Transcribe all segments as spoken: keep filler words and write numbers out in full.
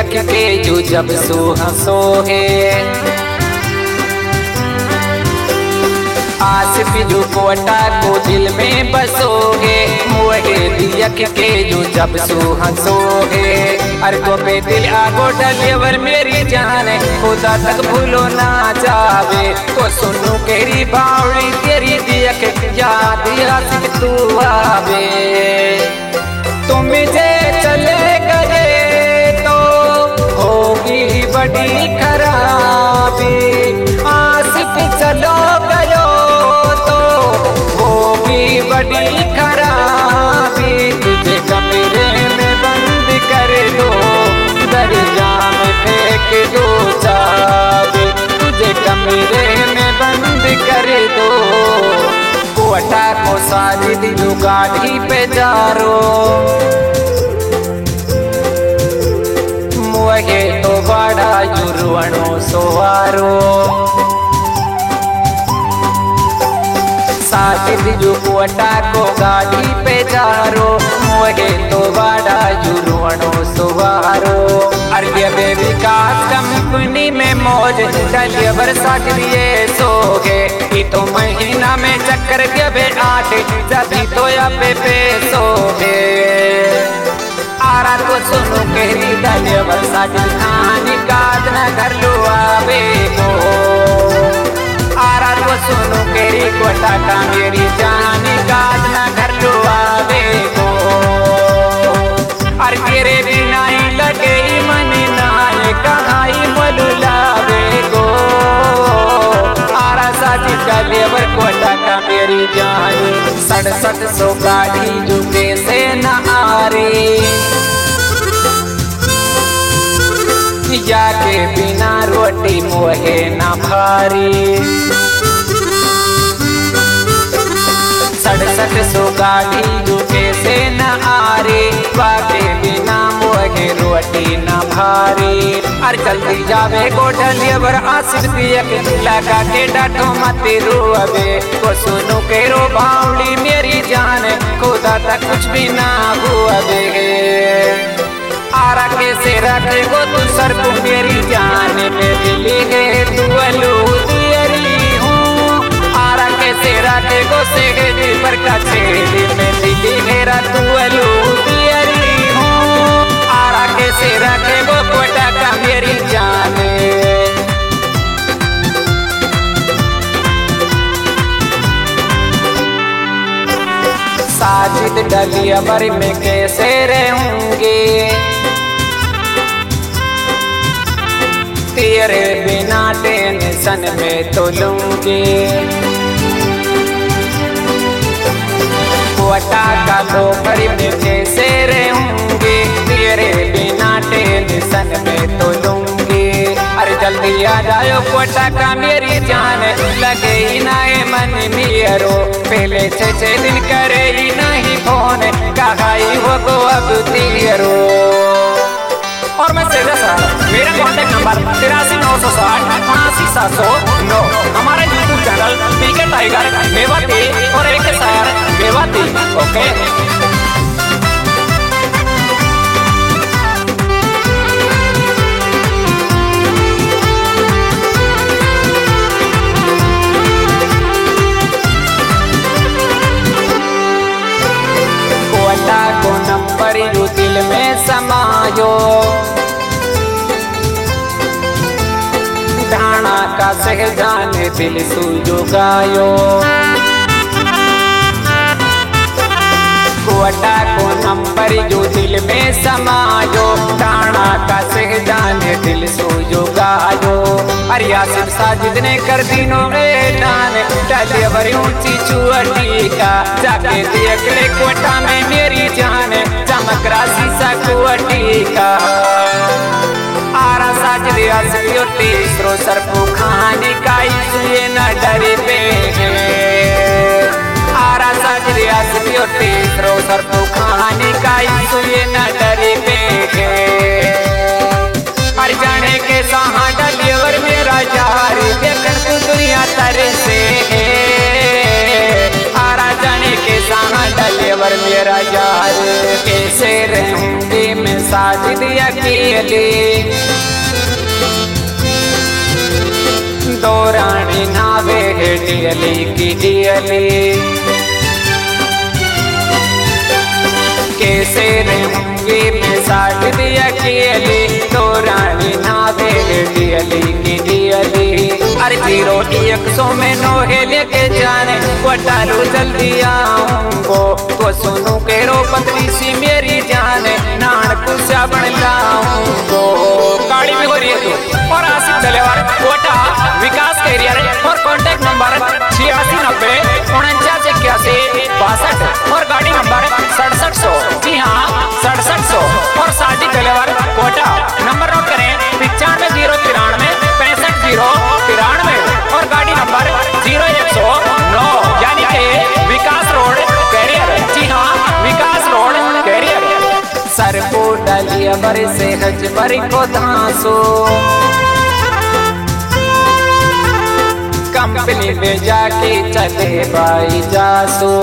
देख के जो जब सो हंसो है आसिफ जो कोटा को दिल में बसोगे मुहे देख के जो जब सो हंसोगे अरे को पे दिल आगो डलेवर मेरी जान खुदा तक भूलो ना जावे तो सुनू केरी बावड़ी तेरी देख याद आसिफ तू आवे तुम जे चले गए तो होगी बड़ी खराबी आसिफ चलो गयो तो होगी बड़ी खराबी तुझे कमरे में बंद कर दो दरिया में फेंक दो चाबी तुझे कमरे में बंद कर दो कोटा को सारी दिलो गाड़ी पे जारो मुहे तो बड़ा जुर्वणो सोवारो साथ जो कोटा को गाड़ी पे जारो मुहे तो बड़ा जुर्वणो सोवारो अरे बेबी का कंपनी में मौज डलिए बरसा दिए सोगे ये तो महीना में चक्कर के आठ जभी तो या पे पैसोगे आरा को सुनो केरी डलिए बरसा कहानी काद न कर लो आवे को आरा को सुनो केरी कोटा का मेरी जानी काद न कर लो आवे को अरे तेरे बिना ही लगे मनी नाय कहाई मलुलावे गो आरा साथी का लेवर कोटा का मेरी जानी सड़सठ सौ गाड़ी जो कैसे न आ रे जाके बिना रोटी मोहे न भारी सड़सठ सौ गाड़ी जो कैसे न आ रे बाके बिना मोहे रोटी न भारी अरे जल्दी जावे गोठलिए बर आसिफ दियक लगा के डाटो मत रोवे को सुनो के रो बावली मेरी जान खुदा तक कुछ भी ना हुए आरा के से रखे गो तू सर को मेरी जान में दिली है तू अलूरी हूँ आरा के से रखे गो से दिल पर का छेड़ी में दिली है तू अलूरी हूँ आरा के से रखे गो कोटा का मेरी जान साजिद डलिया बर में कैसे रहूंगे तेरे बिना टेंशन में तो लूंगी कोटा का दोपहर में कैसे रहूंगी तेरे बिना टेंशन में तो लूंगी अरे जल्दी आ जाओ कोटा का मेरी जान लगे ही ना मन मेरो पहले छह छह दिन करे ही नहीं फोन कहाई हो गो अब तेरो और मैं सेजा सर मेरा कॉन्टेक्ट नंबर तिरासी नौ सौ साठ उनासी सात सौ नौ हमारा YouTube channel PK Tiger Mewati और एक सर मेवाती ओके कोटा को नंबर यू दिल में समायो डाना का सहजान दिल सूझो गायो कोटा को नंबर जो दिल में समायो डाना का सहजान दिल सूझो गायो अरे आसिफ साजिद ने कर दिनो ऐलान डालिए बड़ी ऊंची चुअटी का जाके देख ले कोटा में मेरी जान चमक राशि सा कुअटी का आरा साजिद आसिफ तीसरो सरपू खाने का ये न डरे पे आरा साजिद आसिफ तीसरो सरपू खाने का ये न डरे पे हर जाने के सहा डलिवर मेरा यार देखकर तू दुनिया तरे से आरा जाने के सहा डलिवर मेरा यार कैसे रहूंगी मैं साजिद दिया अकेले। दो रानी नावे है डियली की डियली, कैसे रहूंगी मैं साथ दिया अकेले। दो रानी नावे है डियली की डियली। अरे जीरो एक सौ में नोहे लेके जाने वो डालू जल्दी आऊंगो। तो सुनू के रो पतली सी मेरी जाने नान कुछ बन लाऊंगो। गाड़ी में हो रही है तू और आसिफ डलेवर कोटा विकास के एरिया और कॉन्टेक्ट नंबर छियासी नब्बे उनचास इक्यासी बासठ और गाड़ी नंबर सड़सठ सौ। जी हाँ सड़सठ सौ और साड़ी डलेवर कोटा। नंबर नोट करें पिचानवे जीरो तिरानवे पैंसठ जीरो तिरानवे और गाड़ी नंबर जीरो एक सौ नौ यानी के विकास रोड कैरियर। जी हाँ विकास रोड कैरियर। सर को डालिया बर से हज बर को धांसो, कंपनी में जाके चले भाई जासो।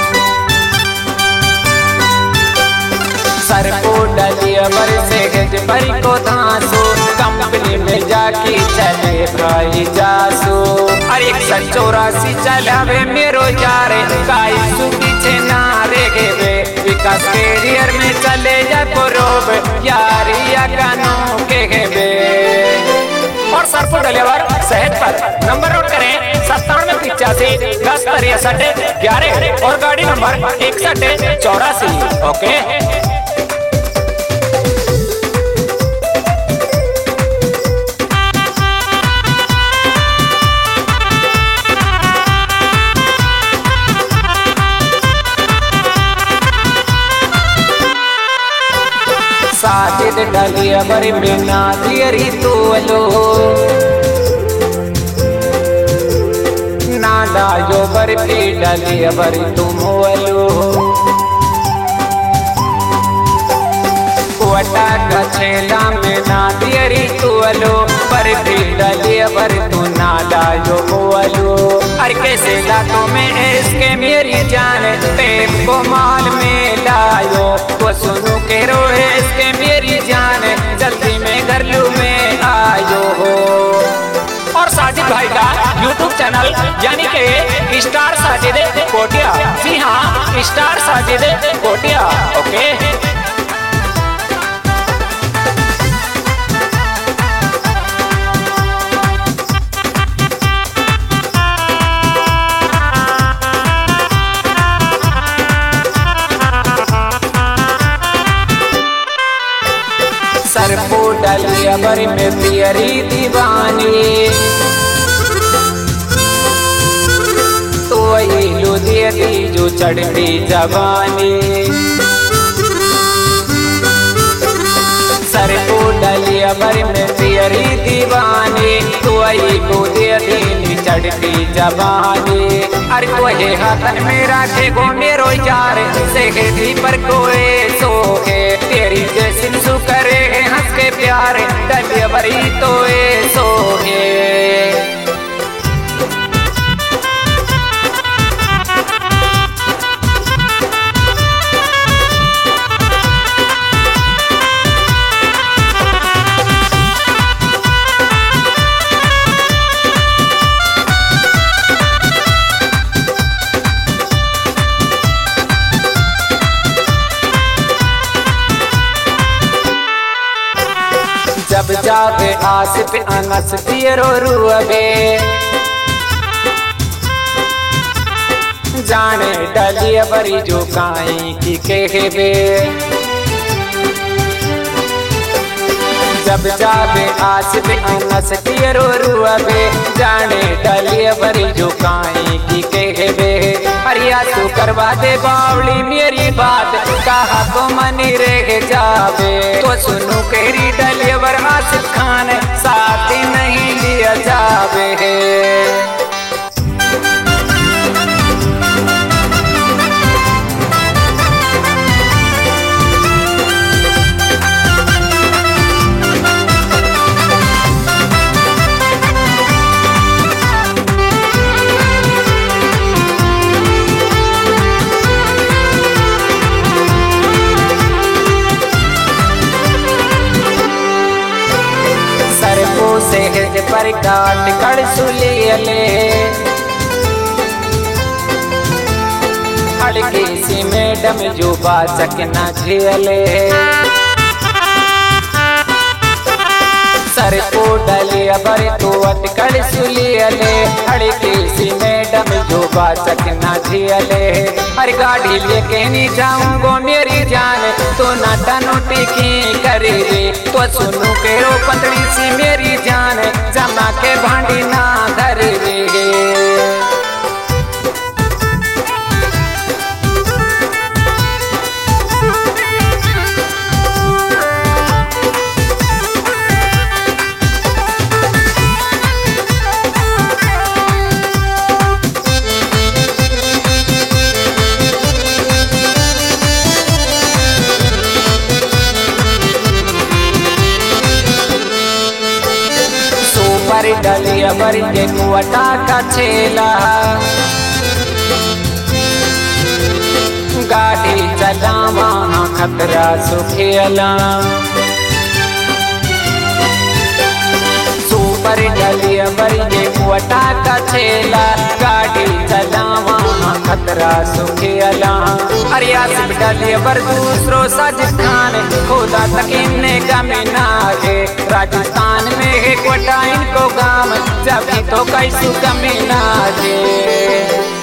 सर को डालिया बर से हज बर को धांसो, कंपनी में जाके चले भाई जासो। अरे एक सौ चौरासी चलावे मेरो जारे काई सु पीछे ना रेगे वे। विकास कैरियर में चले जा रोब यारिया कानू के वे। और सरपुर डलेवर सहज पर नंबर नोट करें सत्तानवे पिचासी दस तिरसठ ग्यारह और गाड़ी नंबर इकसठ चौरासी। ओके साजिद डलिया बरी में ना दियरी तू अलो, नादा यो बर्फी डलिया बरी तुम अलो। कोटा कछेला में ना दियरी तू अलो, बर्फी डलिया बरी तू नादा यो अलो। अरे कैसे लातो में इसके मेरी जान पेप को माल में लायो। तो सुनू के रोए इसके मेरी जान जल्दी में घर लू में आयो हो। और साजिद भाई का यूट्यूब चैनल यानी के स्टार साजिद कोटिया। जी हाँ star Sajid Kotia. Okay sir को डालिया बर में पियरी दीवानी, तो लो दिया दी जो चढ़ती जवानी। सर को डालिया बर में पियरी दीवानी, तो लो दिया दी चढ़ती जवानी। अरे कोई हाथन में राखे गो मेरो यार से पर कोई सोहे तेरी जैसी सु करे हंस के प्यार डलिया बरी तो ए सोहे। जब जावे आसिफ अनस पियरो रुअबे, जाने डलिया बरी जो काई की कहबे। जब जावे आसिफ अनस पियरो रुअबे, जाने डलिया बरी जो काई की कहबे। अरिया तू करवा दे बावली मेरी बात कहा तो मनी रह जावे। तो सुनू केरी डलिया बर आसिफ खान साथ नहीं लिया जावे। बर काट कर सुलियले हड़के सी मैडम जो बाचक न झेले सर को डले बर तो अटकड़ सुलियले हड़के सी मैडम जो बाचक न झेले अरे गाड़ी लेके नहीं जाऊंगो मेरी जान तो नाटा नोटी की करे रे तो सुनू के रो पंदड़ी सी मेरी जान जमा के भांडी ना धर रे पर डलिया बर के कुआटा का छेला गाड़ी चलावा खतरा सुखेला सुपर डलिया बर के कुआटा का छेला गाड़ी चलावा खतरा सुखेला अरे आसिफ डलिया बर दूसरो साजिद खान खुदा तक इन्ने गमिना है राजस्थान में है कोटा इनको गाम जब तो कैसु कमी ना दे।